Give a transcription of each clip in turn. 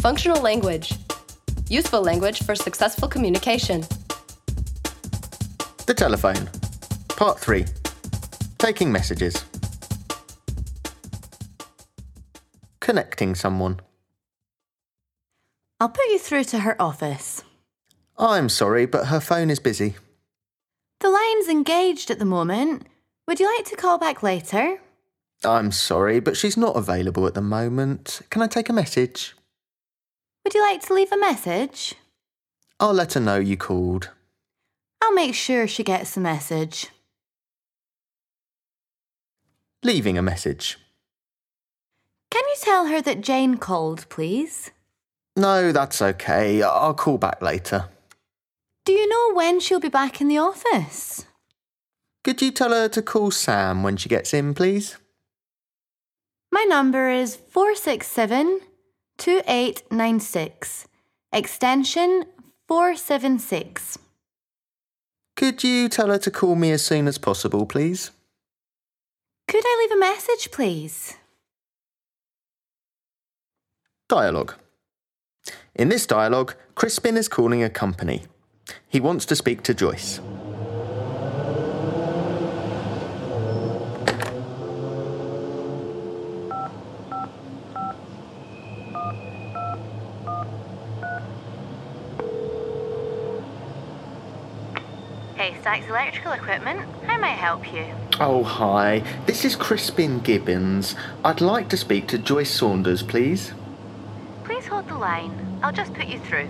Functional language. Useful language for successful communication. The telephone. Part 3. Taking messages. Connecting someone. I'll put you through to her office. I'm sorry, but her phone is busy. The line's engaged at the moment. Would you like to call back later? I'm sorry, but she's not available at the moment. Can I take a message? Would you like to leave a message? I'll let her know you called. I'll make sure she gets the message. Leaving a message. Can you tell her that Jane called, please? No, that's okay. I'll call back later. Do you know when she'll be back in the office? Could you tell her to call Sam when she gets in, please? My number is 467-2896, extension 476. Could you tell her to call me as soon as possible, please? Could I leave a message, please? Dialogue. In this dialogue, Crispin is calling a company. He wants to speak to Joyce. Haystacks Electrical Equipment, how may I help you? Oh, hi. This is Crispin Gibbons. I'd like to speak to Joyce Saunders, please. Please hold the line. I'll just put you through.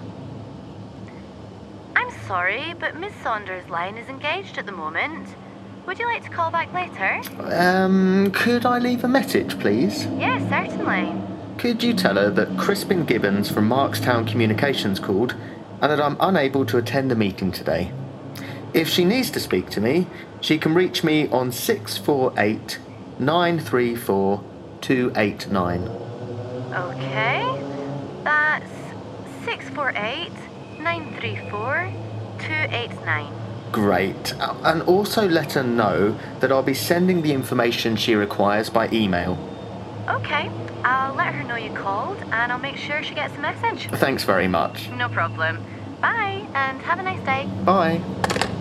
I'm sorry, but Miss Saunders' line is engaged at the moment. Would you like to call back later? Could I leave a message, please? Yes, certainly. Could you tell her that Crispin Gibbons from Markstown Communications called and that I'm unable to attend the meeting today? If she needs to speak to me, she can reach me on 648 934 289. Okay, that's 648 934 289. Great. And also let her know that I'll be sending the information she requires by email. Okay, I'll let her know you called and I'll make sure she gets the message. Thanks very much. No problem. Bye, and have a nice day. Bye.